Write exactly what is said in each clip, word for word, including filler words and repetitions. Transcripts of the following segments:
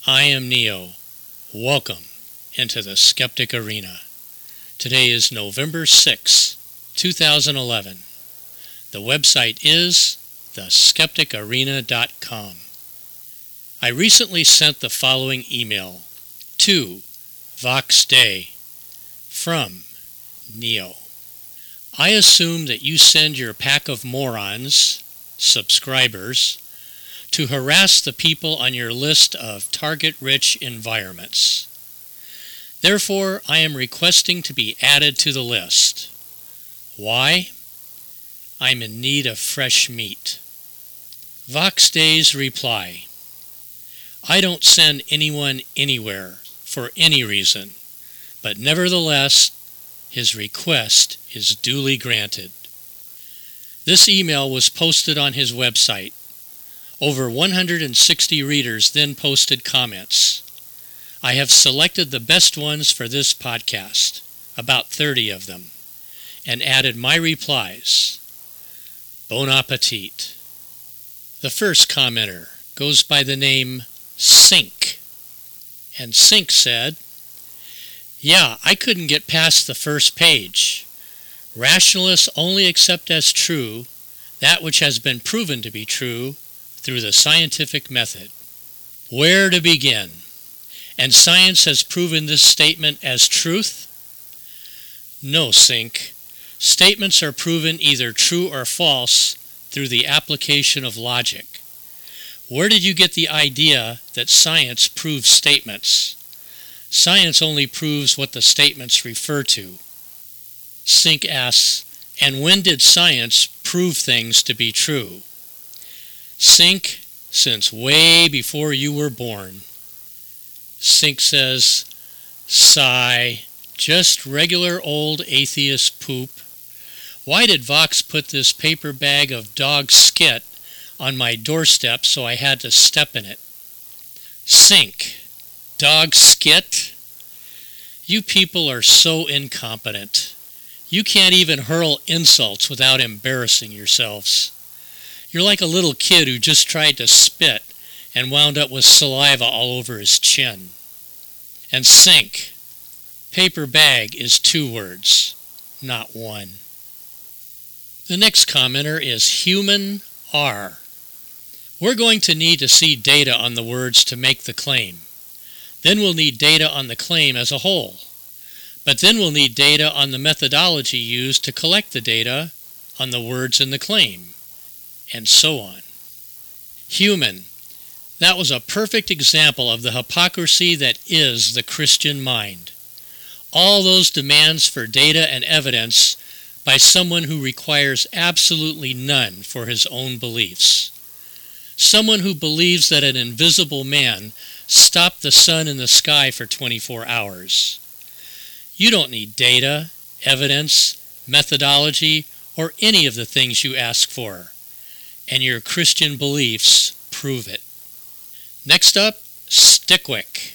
I am Neo. Welcome into the Skeptic Arena. Today is November sixth, two thousand eleven. The website is the skeptic arena dot com. I recently sent the following email to Vox Day from Neo. I assume that you send your pack of morons, subscribers, to harass the people on your list of target-rich environments. Therefore, I am requesting to be added to the list. Why? I'm in need of fresh meat. Vox Day's reply: I don't send anyone anywhere for any reason, but nevertheless, his request is duly granted. This email was posted on his website. Over one hundred sixty readers then posted comments. I have selected the best ones for this podcast, about thirty of them, and added my replies. Bon appetit. The first commenter goes by the name Sink, and Sink said, Yeah, I couldn't get past the first page. Rationalists only accept as true that which has been proven to be true through the scientific method. Where to begin? And science has proven this statement as truth? No, Sink. Statements are proven either true or false through the application of logic. Where did you get the idea that science proves statements? Science only proves what the statements refer to. Sink asks, and when did science prove things to be true? Sink, since way before you were born. Sink says, sigh, just regular old atheist poop. Why did Vox put this paper bag of dog skit on my doorstep so I had to step in it? Sink, dog skit? You people are so incompetent. You can't even hurl insults without embarrassing yourselves. You're like a little kid who just tried to spit and wound up with saliva all over his chin. And Sink, paper bag is two words, not one. The next commenter is Human R. We're going to need to see data on the words to make the claim. Then we'll need data on the claim as a whole. But then we'll need data on the methodology used to collect the data on the words in the claim, and so on. Human. That was a perfect example of the hypocrisy that is the Christian mind. All those demands for data and evidence by someone who requires absolutely none for his own beliefs. Someone who believes that an invisible man stopped the sun in the sky for twenty-four hours. You don't need data, evidence, methodology, or any of the things you ask for, and your Christian beliefs prove it. Next up, Stickwick.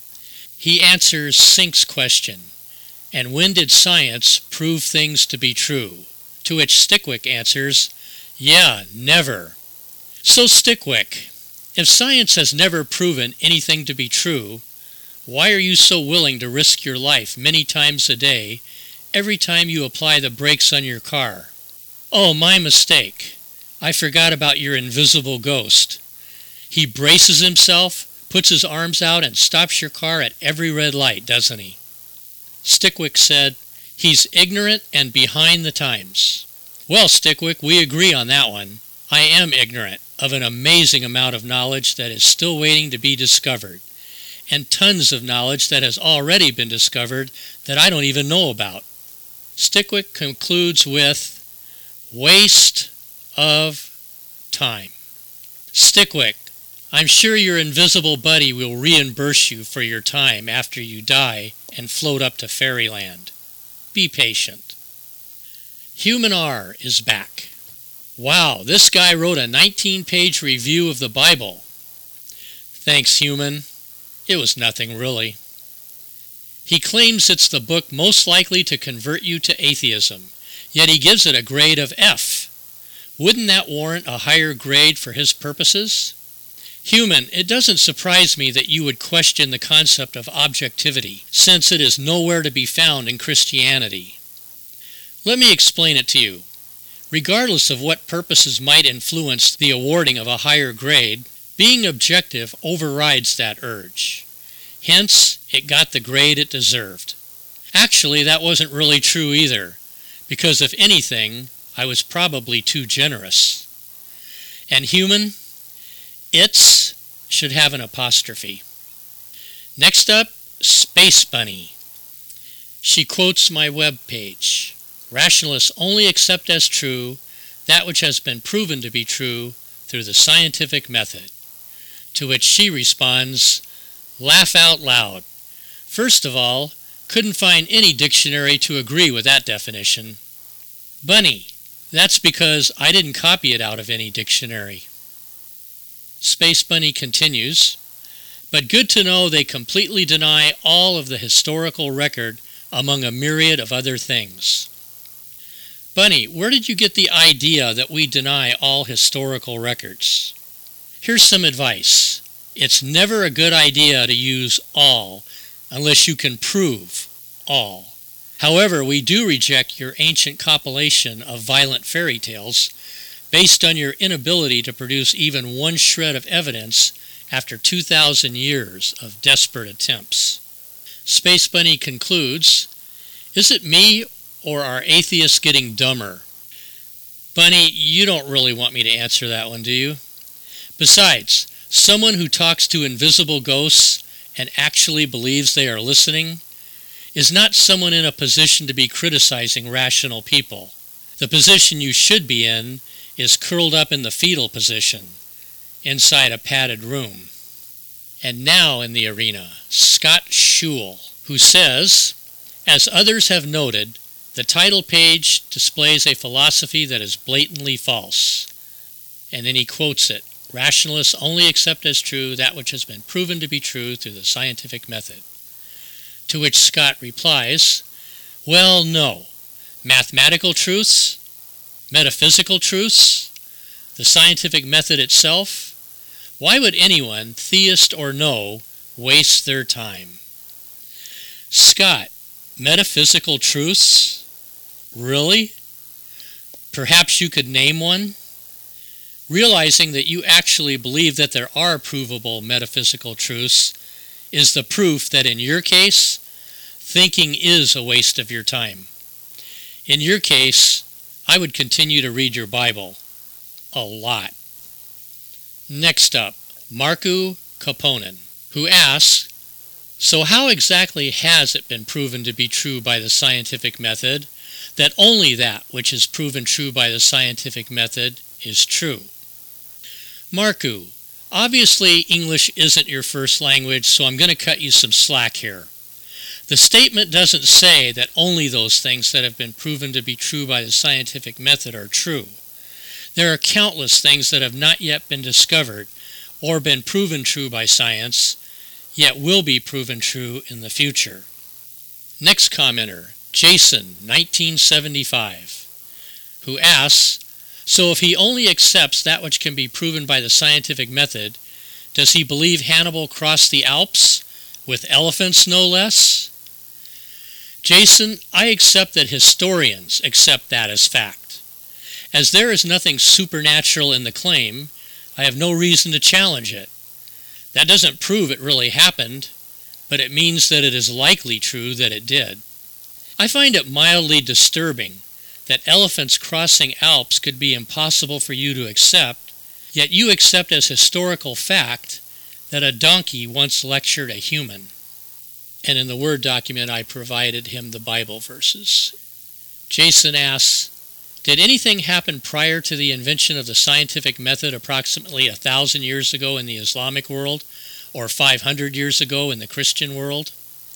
He answers Sink's question, and when did science prove things to be true? To which Stickwick answers, yeah, never. So Stickwick, if science has never proven anything to be true, why are you so willing to risk your life many times a day every time you apply the brakes on your car? Oh, my mistake. I forgot about your invisible ghost. He braces himself, puts his arms out, and stops your car at every red light, doesn't he? Stickwick said, he's ignorant and behind the times. Well, Stickwick, we agree on that one. I am ignorant of an amazing amount of knowledge that is still waiting to be discovered, and tons of knowledge that has already been discovered that I don't even know about. Stickwick concludes with, waste of time. Stickwick, I'm sure your invisible buddy will reimburse you for your time after you die and float up to fairyland. Be patient. Human R is back. Wow, this guy wrote a nineteen-page review of the Bible. Thanks, Human. It was nothing, really. He claims it's the book most likely to convert you to atheism, yet he gives it a grade of F. Wouldn't that warrant a higher grade for his purposes? Human, it doesn't surprise me that you would question the concept of objectivity, since it is nowhere to be found in Christianity. Let me explain it to you. Regardless of what purposes might influence the awarding of a higher grade, being objective overrides that urge. Hence, it got the grade it deserved. Actually, that wasn't really true either, because if anything, I was probably too generous. And human, it's should have an apostrophe. Next up, Space Bunny. She quotes my web page. Rationalists only accept as true that which has been proven to be true through the scientific method. To which she responds, laugh out loud. First of all, couldn't find any dictionary to agree with that definition. Bunny, that's because I didn't copy it out of any dictionary. Space Bunny continues, but good to know they completely deny all of the historical record among a myriad of other things. Bunny, where did you get the idea that we deny all historical records? Here's some advice. It's never a good idea to use all unless you can prove all. However, we do reject your ancient compilation of violent fairy tales based on your inability to produce even one shred of evidence after two thousand years of desperate attempts. Space Bunny concludes, is it me or are atheists getting dumber? Bunny, you don't really want me to answer that one, do you? Besides, someone who talks to invisible ghosts and actually believes they are listening is not someone in a position to be criticizing rational people. The position you should be in is curled up in the fetal position, inside a padded room. And now in the arena, Scott Schewel, who says, as others have noted, the title page displays a philosophy that is blatantly false. And then he quotes it, rationalists only accept as true that which has been proven to be true through the scientific method. To which Scott replies, well, no. Mathematical truths, metaphysical truths, the scientific method itself, why would anyone, theist or no, waste their time? Scott, metaphysical truths? Really? Perhaps you could name one? Realizing that you actually believe that there are provable metaphysical truths is the proof that in your case, thinking is a waste of your time. In your case, I would continue to read your Bible. A lot. Next up, Marku Kaponen, who asks, so how exactly has it been proven to be true by the scientific method that only that which is proven true by the scientific method is true? Marku, obviously English isn't your first language, so I'm going to cut you some slack here. The statement doesn't say that only those things that have been proven to be true by the scientific method are true. There are countless things that have not yet been discovered or been proven true by science, yet will be proven true in the future. Next commenter, Jason, nineteen seventy-five, who asks, so if he only accepts that which can be proven by the scientific method, does he believe Hannibal crossed the Alps, with elephants no less? Jason, I accept that historians accept that as fact. As there is nothing supernatural in the claim, I have no reason to challenge it. That doesn't prove it really happened, but it means that it is likely true that it did. I find it mildly disturbing that elephants crossing Alps could be impossible for you to accept, yet you accept as historical fact that a donkey once lectured a human. And in the Word document I provided him the Bible verses. Jason asks, did anything happen prior to the invention of the scientific method approximately a thousand years ago in the Islamic world, or five hundred years ago in the Christian world?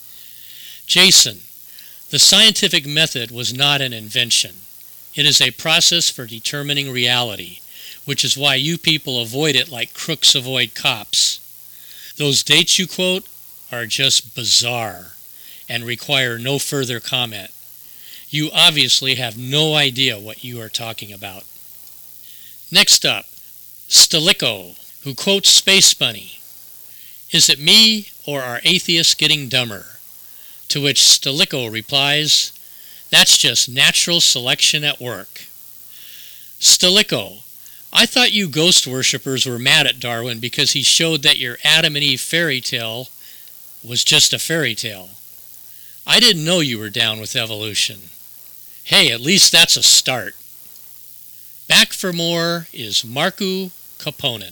Jason, the scientific method was not an invention. It is a process for determining reality, which is why you people avoid it like crooks avoid cops. Those dates you quote are just bizarre and require no further comment. You obviously have no idea what you are talking about. Next up, Staliko, who quotes Space Bunny. Is it me, or are atheists getting dumber? To which Stilicho replies, that's just natural selection at work. Stilicho, I thought you ghost worshippers were mad at Darwin because he showed that your Adam and Eve fairy tale was just a fairy tale. I didn't know you were down with evolution. Hey, at least that's a start. Back for more is Markku Koponen.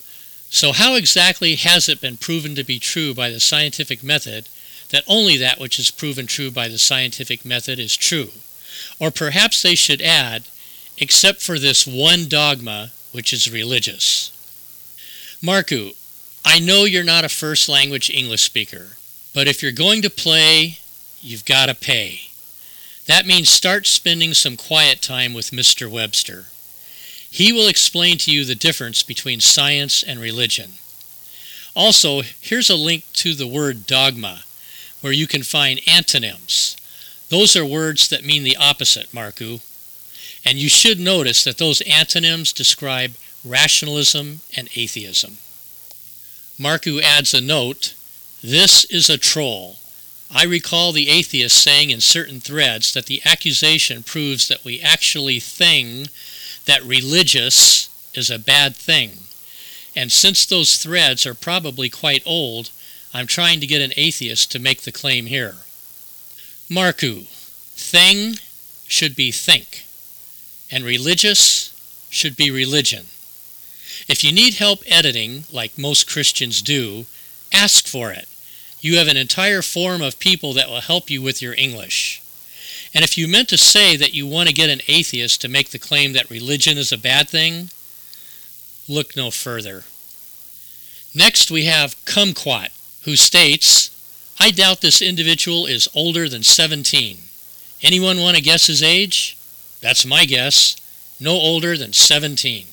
So how exactly has it been proven to be true by the scientific method that only that which is proven true by the scientific method is true? Or perhaps they should add, except for this one dogma, which is religious. Markku, I know you're not a first language English speaker, but if you're going to play, you've got to pay. That means start spending some quiet time with Mister Webster. He will explain to you the difference between science and religion. Also, here's a link to the word dogma, where you can find antonyms. Those are words that mean the opposite, Markku. And you should notice that those antonyms describe rationalism and atheism. Markku adds a note, this is a troll. I recall the atheist saying in certain threads that the accusation proves that we actually think that religious is a bad thing. And since those threads are probably quite old, I'm trying to get an atheist to make the claim here. Markku, thing should be think, and religious should be religion. If you need help editing, like most Christians do, ask for it. You have an entire forum of people that will help you with your English. And if you meant to say that you want to get an atheist to make the claim that religion is a bad thing, look no further. Next we have Kumquat, who states, I doubt this individual is older than seventeen. Anyone want to guess his age? That's my guess. No older than seventeen.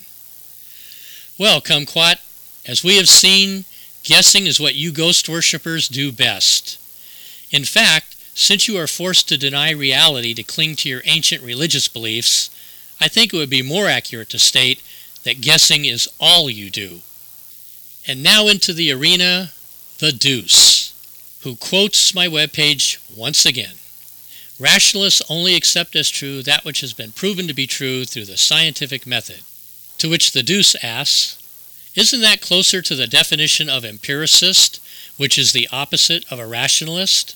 Well, Kumquat, as we have seen, guessing is what you ghost worshippers do best. In fact, since you are forced to deny reality to cling to your ancient religious beliefs, I think it would be more accurate to state that guessing is all you do. And now into the arena, the Deuce, who quotes my webpage once again. Rationalists only accept as true that which has been proven to be true through the scientific method. To which the Deuce asks, isn't that closer to the definition of empiricist, which is the opposite of a rationalist?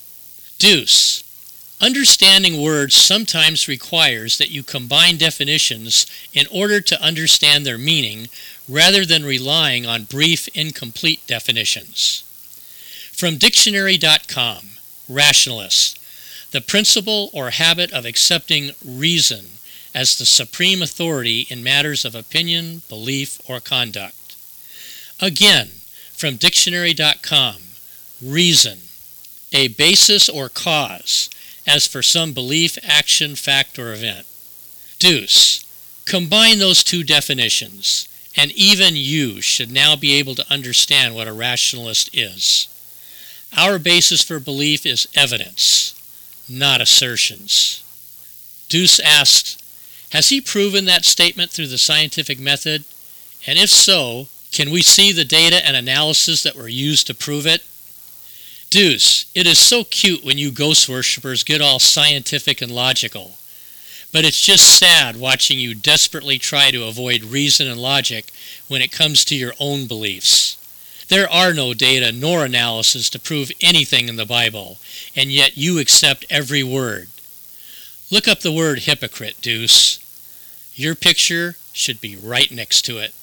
Deuce, understanding words sometimes requires that you combine definitions in order to understand their meaning rather than relying on brief, incomplete definitions. From dictionary dot com, rationalist, the principle or habit of accepting reason as the supreme authority in matters of opinion, belief, or conduct. Again, from dictionary dot com, reason, a basis or cause, as for some belief, action, fact, or event. Deuce, combine those two definitions, and even you should now be able to understand what a rationalist is. Our basis for belief is evidence, not assertions. Deuce asks, has he proven that statement through the scientific method? And if so, can we see the data and analysis that were used to prove it? Deuce, it is so cute when you ghost worshippers get all scientific and logical. But it's just sad watching you desperately try to avoid reason and logic when it comes to your own beliefs. There are no data nor analysis to prove anything in the Bible, and yet you accept every word. Look up the word hypocrite, Deuce. Your picture should be right next to it.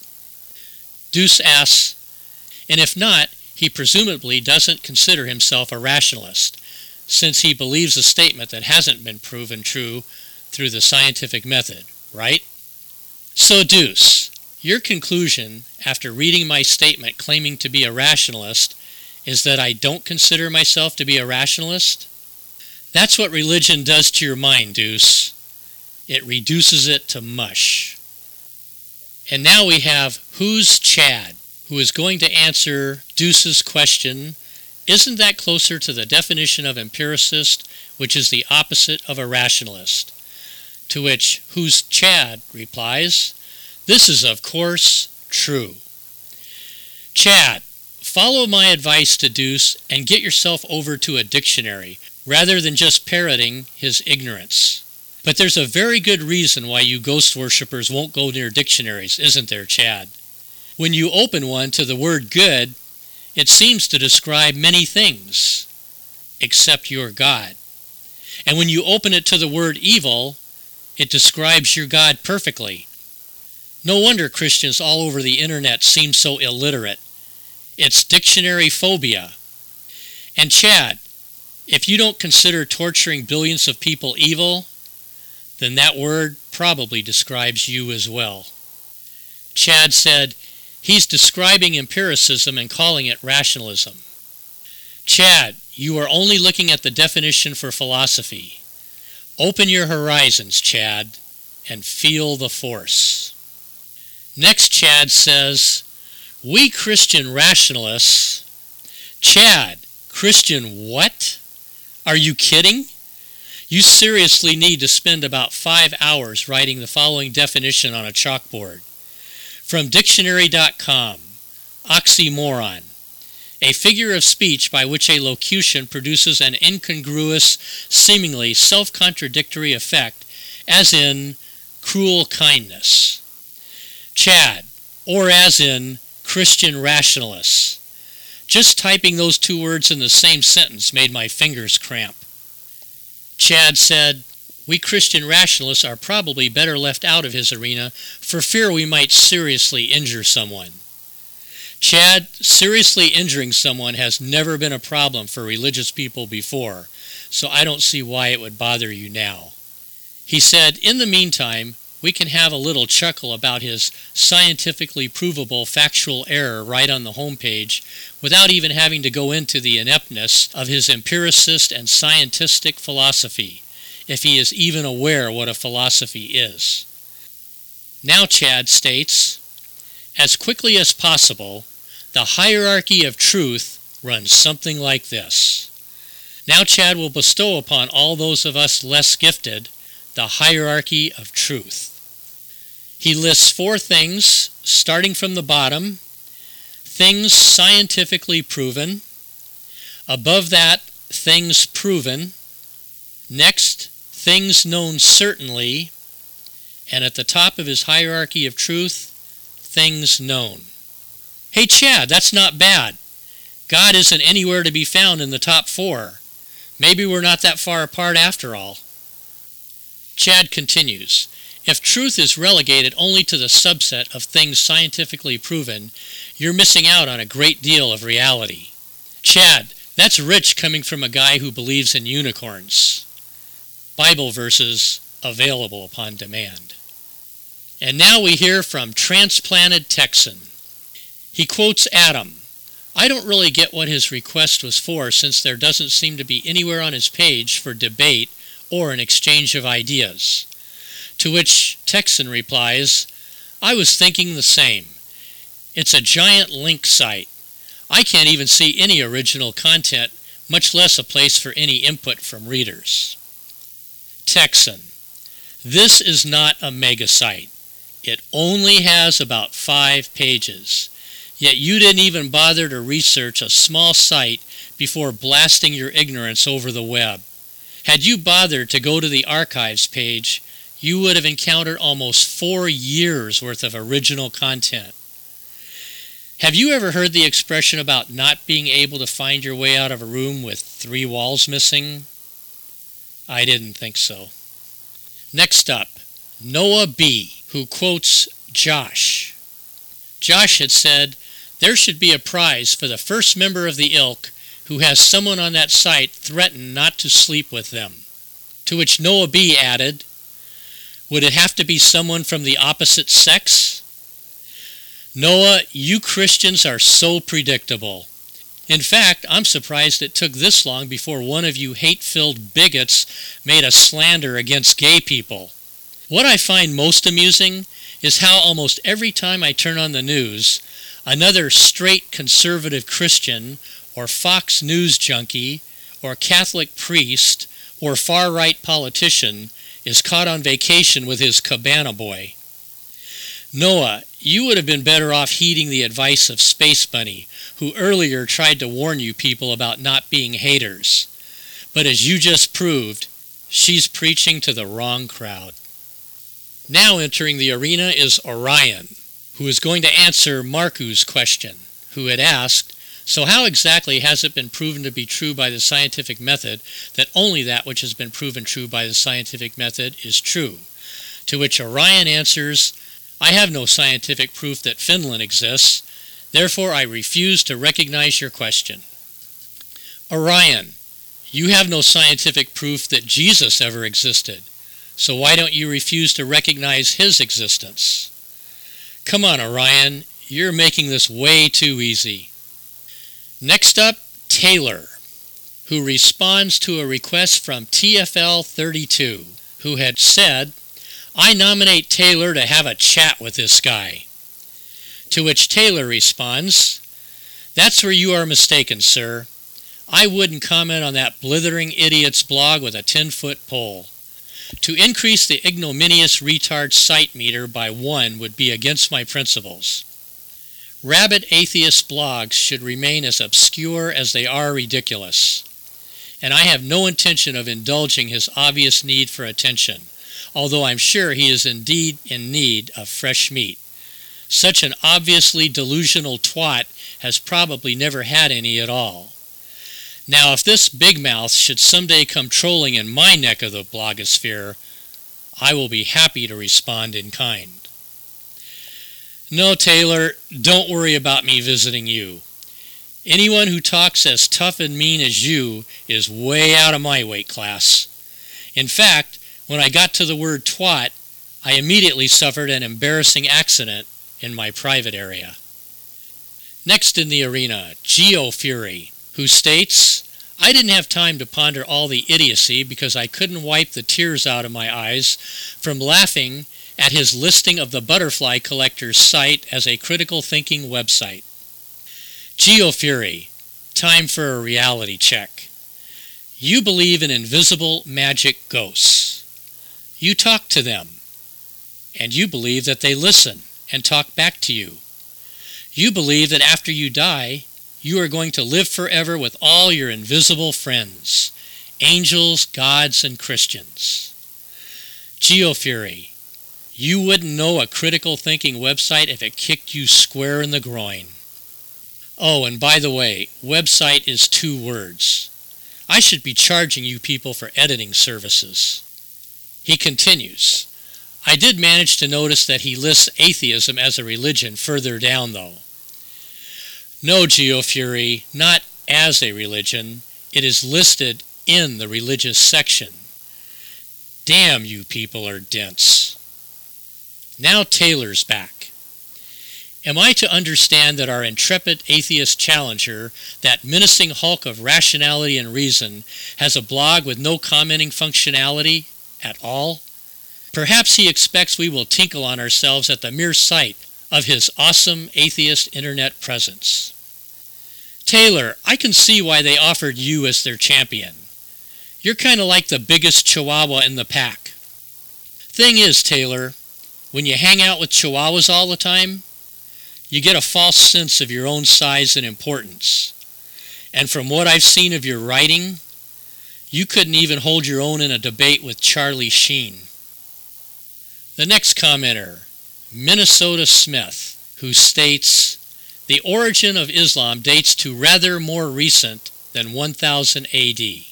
Deuce asks, and if not, he presumably doesn't consider himself a rationalist, since he believes a statement that hasn't been proven true through the scientific method, right? So Deuce, your conclusion after reading my statement claiming to be a rationalist is that I don't consider myself to be a rationalist? That's what religion does to your mind, Deuce. It reduces it to mush. And now we have Who's Chad, who is going to answer Deuce's question, isn't that closer to the definition of empiricist, which is the opposite of a rationalist? To which Who's Chad replies, this is of course true. Chad, follow my advice to Deuce and get yourself over to a dictionary rather than just parroting his ignorance. But there's a very good reason why you ghost worshippers won't go near dictionaries, isn't there, Chad? When you open one to the word good, it seems to describe many things, except your God. And when you open it to the word evil, it describes your God perfectly. No wonder Christians all over the internet seem so illiterate. It's dictionary phobia. And Chad, if you don't consider torturing billions of people evil, then that word probably describes you as well. Chad said, he's describing empiricism and calling it rationalism. Chad, you are only looking at the definition for philosophy. Open your horizons, Chad, and feel the force. Next, Chad says, we Christian rationalists... Chad, Christian what? Are you kidding? You seriously need to spend about five hours writing the following definition on a chalkboard. From dictionary dot com, oxymoron, a figure of speech by which a locution produces an incongruous, seemingly self-contradictory effect, as in cruel kindness. Chad, or as in Christian rationalists. Just typing those two words in the same sentence made my fingers cramp. Chad said, we Christian rationalists are probably better left out of his arena for fear we might seriously injure someone. Chad, seriously injuring someone has never been a problem for religious people before, so I don't see why it would bother you now. He said, in the meantime, we can have a little chuckle about his scientifically provable factual error right on the homepage without even having to go into the ineptness of his empiricist and scientistic philosophy, if he is even aware what a philosophy is. Now Chad states, as quickly as possible, the hierarchy of truth runs something like this. Now Chad will bestow upon all those of us less gifted the hierarchy of truth. He lists four things, starting from the bottom, things scientifically proven, above that, things proven, next, things known certainly, and at the top of his hierarchy of truth, things known. Hey Chad, that's not bad. God isn't anywhere to be found in the top four. Maybe we're not that far apart after all. Chad continues, if truth is relegated only to the subset of things scientifically proven, you're missing out on a great deal of reality. Chad, that's rich coming from a guy who believes in unicorns. Bible verses available upon demand. And now we hear from Transplanted Texan. He quotes Adam. I don't really get what his request was for, since there doesn't seem to be anywhere on his page for debate or an exchange of ideas. To which Texan replies, I was thinking the same. It's a giant link site. I can't even see any original content, much less a place for any input from readers. Texan, this is not a mega site. It only has about five pages. Yet you didn't even bother to research a small site before blasting your ignorance over the web. Had you bothered to go to the archives page, you would have encountered almost four years worth of original content. Have you ever heard the expression about not being able to find your way out of a room with three walls missing? I didn't think so. Next up, Noah B., who quotes Josh. Josh had said, there should be a prize for the first member of the ilk who has someone on that site threaten not to sleep with them. To which Noah B. added, would it have to be someone from the opposite sex? Noah, you Christians are so predictable. In fact, I'm surprised it took this long before one of you hate-filled bigots made a slander against gay people. What I find most amusing is how almost every time I turn on the news, another straight conservative Christian or Fox News junkie or Catholic priest or far-right politician is caught on vacation with his cabana boy. Noah, you would have been better off heeding the advice of Space Bunny, who earlier tried to warn you people about not being haters. But as you just proved, she's preaching to the wrong crowd. Now entering the arena is Orion, who is going to answer Marku's question, who had asked, so how exactly has it been proven to be true by the scientific method that only that which has been proven true by the scientific method is true? To which Orion answers, I have no scientific proof that Finland exists, therefore I refuse to recognize your question. Orion, you have no scientific proof that Jesus ever existed, so why don't you refuse to recognize his existence? Come on, Orion, you're making this way too easy. Next up, Taylor, who responds to a request from T F L thirty-two, who had said, I nominate Taylor to have a chat with this guy. To which Taylor responds, that's where you are mistaken, sir. I wouldn't comment on that blithering idiot's blog with a ten-foot pole. To increase the ignominious retard site meter by one would be against my principles. Rabid atheist blogs should remain as obscure as they are ridiculous. And I have no intention of indulging his obvious need for attention, although I'm sure he is indeed in need of fresh meat. Such an obviously delusional twat has probably never had any at all. Now, if this big mouth should someday come trolling in my neck of the blogosphere, I will be happy to respond in kind. No, Taylor, don't worry about me visiting you. Anyone who talks as tough and mean as you is way out of my weight class. In fact, when I got to the word twat, I immediately suffered an embarrassing accident in my private area. Next in the arena, GeoFury, who states, I didn't have time to ponder all the idiocy because I couldn't wipe the tears out of my eyes from laughing at his listing of the Butterfly Collector's site as a critical thinking website. GeoFury, time for a reality check. You believe in invisible magic ghosts. You talk to them, and you believe that they listen and talk back to you. You believe that after you die, you are going to live forever with all your invisible friends, angels, gods, and Christians. GeoFury, you wouldn't know a critical thinking website if it kicked you square in the groin. Oh, and by the way, website is two words. I should be charging you people for editing services. He continues, I did manage to notice that he lists atheism as a religion further down, though. No, GeoFury, not as a religion. It is listed in the religious section. Damn, you people are dense. Now Taylor's back. Am I to understand that our intrepid atheist challenger, that menacing hulk of rationality and reason, has a blog with no commenting functionality at all? Perhaps he expects we will tinkle on ourselves at the mere sight of his awesome atheist internet presence. Taylor, I can see why they offered you as their champion. You're kind of like the biggest chihuahua in the pack. Thing is, Taylor, when you hang out with chihuahuas all the time, you get a false sense of your own size and importance. And from what I've seen of your writing, you couldn't even hold your own in a debate with Charlie Sheen. The next commenter, Minnesota Smith, who states, the origin of Islam dates to rather more recent than one thousand A D.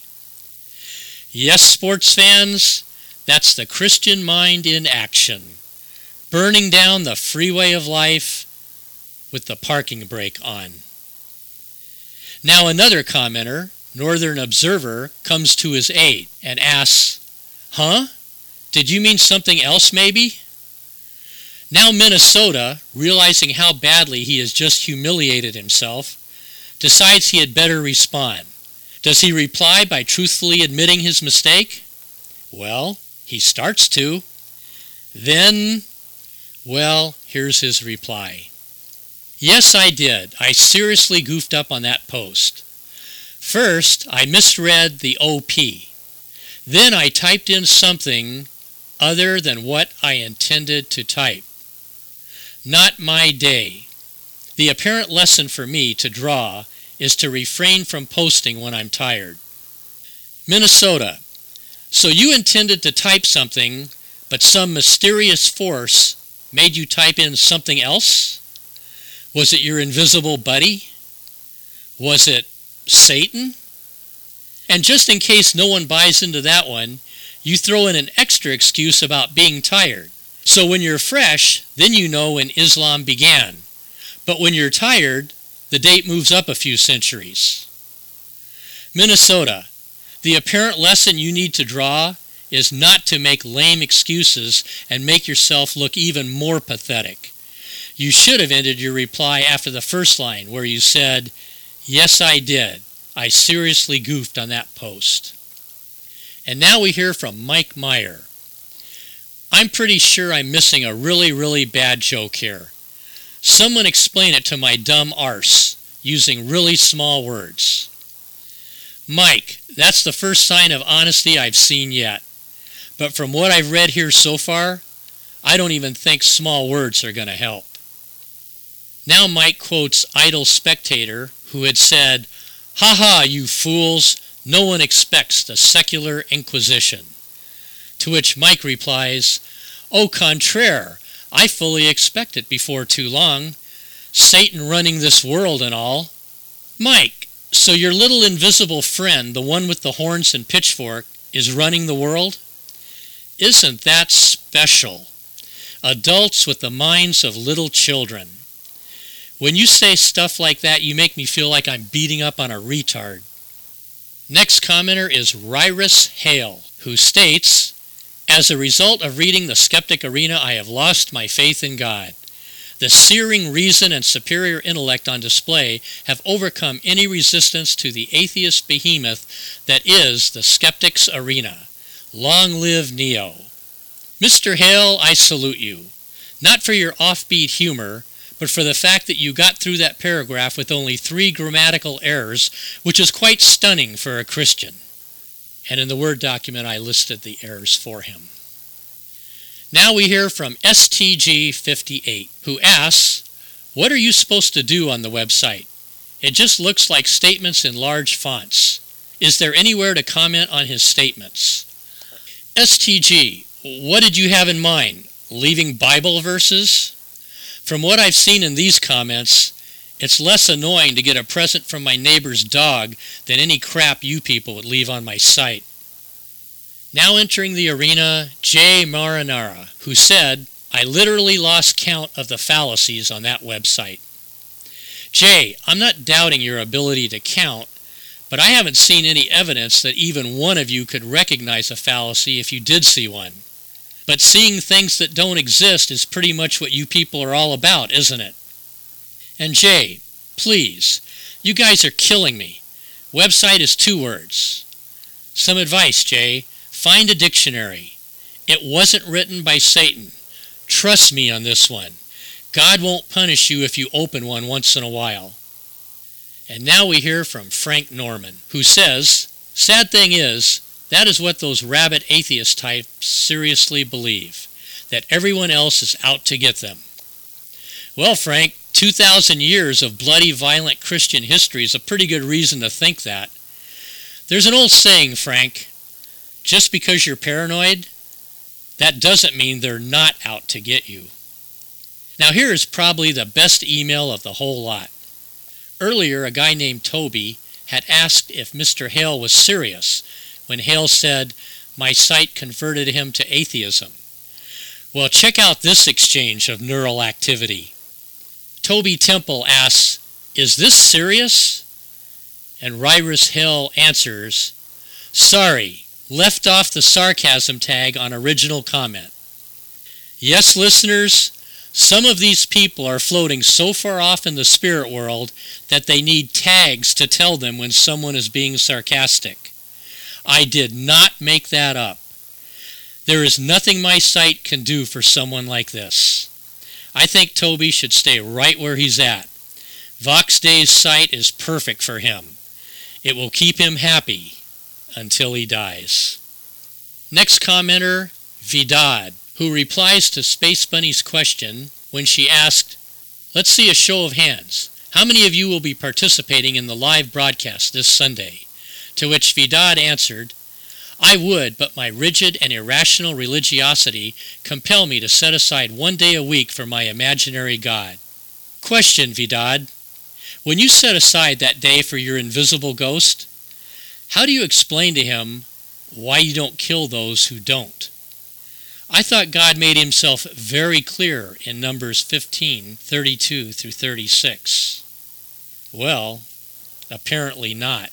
Yes, sports fans, that's the Christian mind in action, burning down the freeway of life with the parking brake on. Now another commenter, Northern Observer, comes to his aid and asks, huh? Did you mean something else maybe? Now Minnesota, realizing how badly he has just humiliated himself, decides he had better respond. Does he reply by truthfully admitting his mistake? Well, he starts to. Then, well, here's his reply. Yes, I did. I seriously goofed up on that post. First, I misread the O P. Then I typed in something other than what I intended to type. Not my day. The apparent lesson for me to draw is to refrain from posting when I'm tired. Minnesota. So you intended to type something, but some mysterious force made you type in something else? Was it your invisible buddy? Was it Satan? And just in case no one buys into that one, you throw in an extra excuse about being tired. So when you're fresh, then you know when Islam began. But when you're tired, the date moves up a few centuries. Minnesota. The apparent lesson you need to draw is not to make lame excuses and make yourself look even more pathetic. You should have ended your reply after the first line where you said, "Yes, I did. I seriously goofed on that post." And now we hear from Mike Meyer. I'm pretty sure I'm missing a really, really bad joke here. Someone explain it to my dumb arse using really small words. Mike, that's the first sign of honesty I've seen yet. But from what I've read here so far, I don't even think small words are going to help. Now Mike quotes Idle Spectator, who had said, "Ha ha, you fools, no one expects the secular Inquisition." To which Mike replies, "Au contraire, I fully expect it before too long. Satan running this world and all." Mike, so your little invisible friend, the one with the horns and pitchfork, is running the world? Isn't that special? Adults with the minds of little children. When you say stuff like that, you make me feel like I'm beating up on a retard. Next commenter is Ryrus Hale, who states, "As a result of reading the Skeptic Arena, I have lost my faith in God. The searing reason and superior intellect on display have overcome any resistance to the atheist behemoth that is the Skeptic's Arena. Long live Neo." Mister Hale, I salute you. Not for your offbeat humor, but for the fact that you got through that paragraph with only three grammatical errors, which is quite stunning for a Christian. And in the Word document, I listed the errors for him. Now we hear from S T G fifty-eight, who asks, "What are you supposed to do on the website? It just looks like statements in large fonts. Is there anywhere to comment on his statements?" S T G, what did you have in mind? Leaving Bible verses? From what I've seen in these comments, it's less annoying to get a present from my neighbor's dog than any crap you people would leave on my site. Now entering the arena, Jay Marinara, who said, "I literally lost count of the fallacies on that website." Jay, I'm not doubting your ability to count, but I haven't seen any evidence that even one of you could recognize a fallacy if you did see one. But seeing things that don't exist is pretty much what you people are all about, isn't it? And Jay, please, you guys are killing me. Website is two words. Some advice, Jay. Find a dictionary. It wasn't written by Satan. Trust me on this one. God won't punish you if you open one once in a while. And now we hear from Frank Norman, who says, "Sad thing is, that is what those rabid atheist types seriously believe, that everyone else is out to get them." Well, Frank, two thousand years of bloody, violent Christian history is a pretty good reason to think that. There's an old saying, Frank, just because you're paranoid, that doesn't mean they're not out to get you. Now here is probably the best email of the whole lot. Earlier, a guy named Toby had asked if Mister Hale was serious when Hale said, "My site converted him to atheism." Well, check out this exchange of neural activity. Toby Temple asks, "Is this serious?" And Ryrus Hale answers, "Sorry, left off the sarcasm tag on original comment." Yes, listeners, some of these people are floating so far off in the spirit world that they need tags to tell them when someone is being sarcastic. I did not make that up. There is nothing my site can do for someone like this. I think Toby should stay right where he's at. Vox Day's site is perfect for him. It will keep him happy until he dies. Next commenter, Vidad, who replies to Space Bunny's question, when she asked, "Let's see a show of hands. How many of you will be participating in the live broadcast this Sunday?" To which Vidad answered, "I would, but my rigid and irrational religiosity compel me to set aside one day a week for my imaginary God." Question, Vidad. When you set aside that day for your invisible ghost, how do you explain to him why you don't kill those who don't? I thought God made himself very clear in Numbers fifteen, thirty-two through thirty-six. Well, apparently not.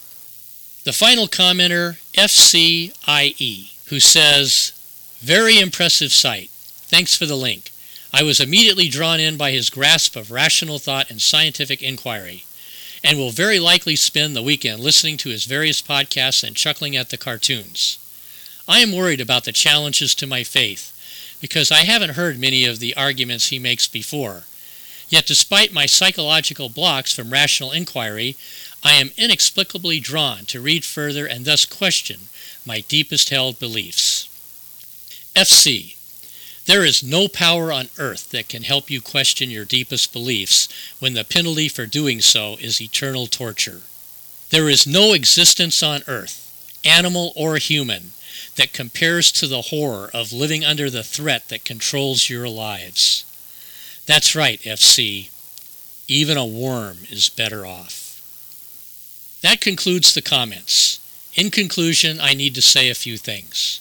The final commenter, F C I E, who says, "Very impressive site. Thanks for the link. I was immediately drawn in by his grasp of rational thought and scientific inquiry, and will very likely spend the weekend listening to his various podcasts and chuckling at the cartoons. I am worried about the challenges to my faith, because I haven't heard many of the arguments he makes before. Yet despite my psychological blocks from rational inquiry, I am inexplicably drawn to read further and thus question my deepest held beliefs." F C. There is no power on earth that can help you question your deepest beliefs when the penalty for doing so is eternal torture. There is no existence on earth, animal or human, that compares to the horror of living under the threat that controls your lives. That's right, F C. Even a worm is better off. That concludes the comments. In conclusion, I need to say a few things.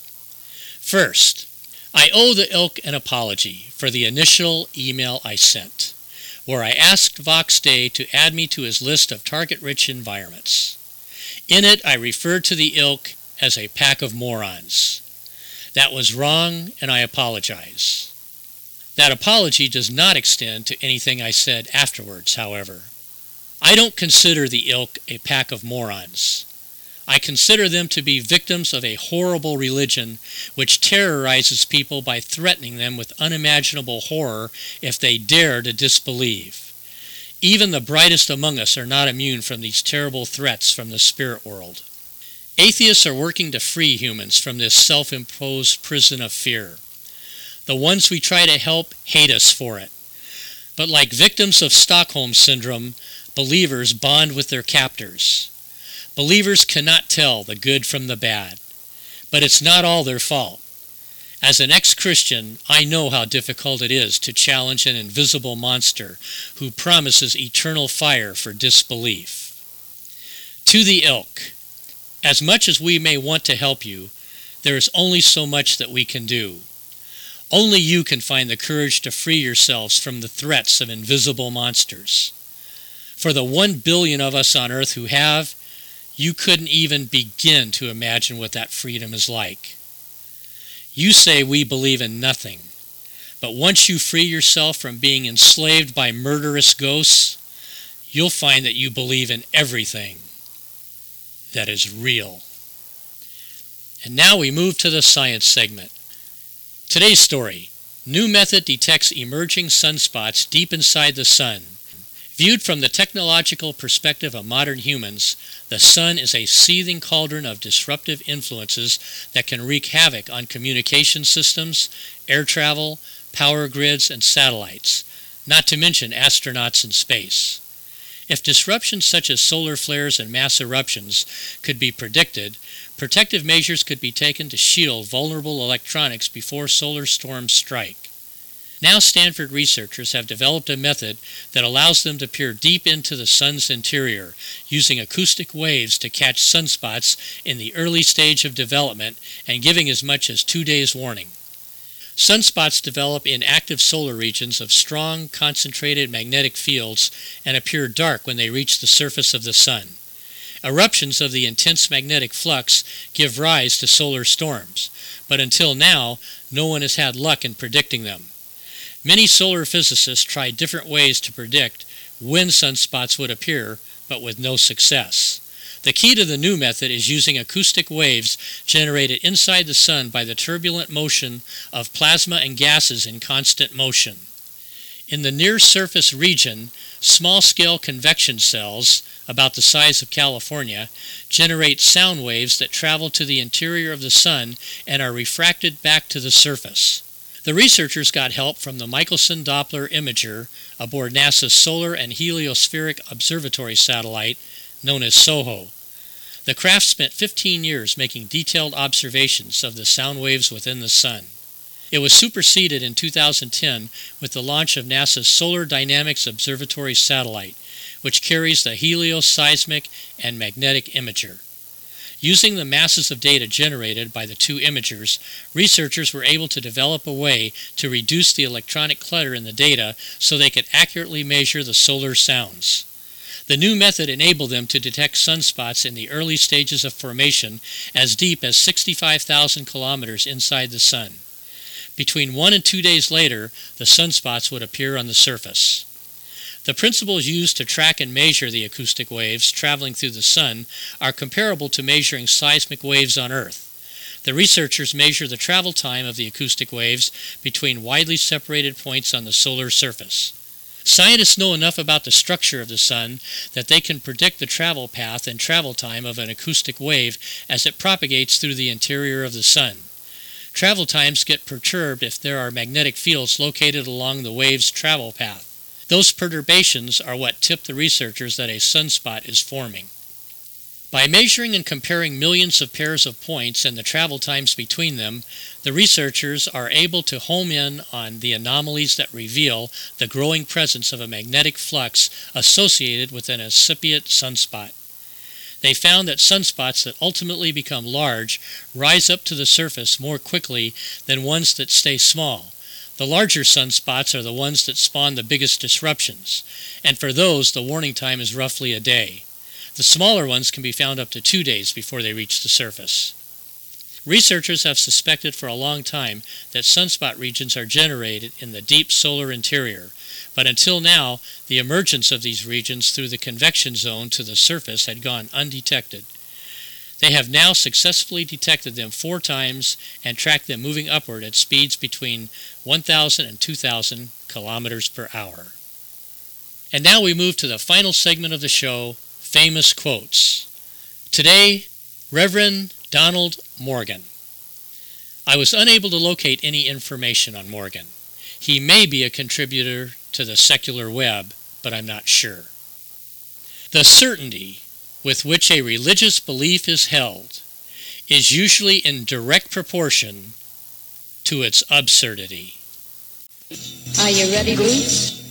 First, I owe the ilk an apology for the initial email I sent, where I asked VoxDay to add me to his list of target-rich environments. In it, I referred to the ilk as a pack of morons. That was wrong, and I apologize. That apology does not extend to anything I said afterwards, however. I don't consider the ilk a pack of morons. I consider them to be victims of a horrible religion which terrorizes people by threatening them with unimaginable horror if they dare to disbelieve. Even the brightest among us are not immune from these terrible threats from the spirit world. Atheists are working to free humans from this self-imposed prison of fear. The ones we try to help hate us for it. But like victims of Stockholm Syndrome, believers bond with their captors. Believers cannot tell the good from the bad, but it's not all their fault. As an ex-Christian, I know how difficult it is to challenge an invisible monster who promises eternal fire for disbelief. To the ilk, as much as we may want to help you, there is only so much that we can do. Only you can find the courage to free yourselves from the threats of invisible monsters. For the one billion of us on earth who have, you couldn't even begin to imagine what that freedom is like. You say we believe in nothing, but once you free yourself from being enslaved by murderous ghosts, you'll find that you believe in everything that is real. And now we move to the science segment. Today's story: new method detects emerging sunspots deep inside the sun. Viewed from the technological perspective of modern humans, the sun is a seething cauldron of disruptive influences that can wreak havoc on communication systems, air travel, power grids, and satellites, not to mention astronauts in space. If disruptions such as solar flares and mass eruptions could be predicted, protective measures could be taken to shield vulnerable electronics before solar storms strike. Now Stanford researchers have developed a method that allows them to peer deep into the sun's interior, using acoustic waves to catch sunspots in the early stage of development and giving as much as two days warning. Sunspots develop in active solar regions of strong, concentrated magnetic fields and appear dark when they reach the surface of the sun. Eruptions of the intense magnetic flux give rise to solar storms, but until now, no one has had luck in predicting them. Many solar physicists tried different ways to predict when sunspots would appear, but with no success. The key to the new method is using acoustic waves generated inside the sun by the turbulent motion of plasma and gases in constant motion. In the near-surface region, small-scale convection cells, about the size of California, generate sound waves that travel to the interior of the sun and are refracted back to the surface. The researchers got help from the Michelson Doppler Imager aboard NASA's Solar and Heliospheric Observatory satellite, known as SOHO. The craft spent fifteen years making detailed observations of the sound waves within the Sun. It was superseded in two thousand ten with the launch of NASA's Solar Dynamics Observatory satellite, which carries the Helioseismic and Magnetic Imager. Using the masses of data generated by the two imagers, researchers were able to develop a way to reduce the electronic clutter in the data so they could accurately measure the solar sounds. The new method enabled them to detect sunspots in the early stages of formation as deep as sixty-five thousand kilometers inside the Sun. Between one and two days later, the sunspots would appear on the surface. The principles used to track and measure the acoustic waves traveling through the Sun are comparable to measuring seismic waves on Earth. The researchers measure the travel time of the acoustic waves between widely separated points on the solar surface. Scientists know enough about the structure of the Sun that they can predict the travel path and travel time of an acoustic wave as it propagates through the interior of the Sun. Travel times get perturbed if there are magnetic fields located along the wave's travel path. Those perturbations are what tip the researchers that a sunspot is forming. By measuring and comparing millions of pairs of points and the travel times between them, the researchers are able to home in on the anomalies that reveal the growing presence of a magnetic flux associated with an incipient sunspot. They found that sunspots that ultimately become large rise up to the surface more quickly than ones that stay small. The larger sunspots are the ones that spawn the biggest disruptions, and for those the warning time is roughly a day. The smaller ones can be found up to two days before they reach the surface. Researchers have suspected for a long time that sunspot regions are generated in the deep solar interior, but until now, the emergence of these regions through the convection zone to the surface had gone undetected. They have now successfully detected them four times and tracked them moving upward at speeds between one thousand and two thousand kilometers per hour. And now we move to the final segment of the show, Famous Quotes. Today, Reverend Donald Morgan. I was unable to locate any information on Morgan. He may be a contributor to the secular web, but I'm not sure. The certainty with which a religious belief is held is usually in direct proportion to its absurdity. Are you ready, Bruce?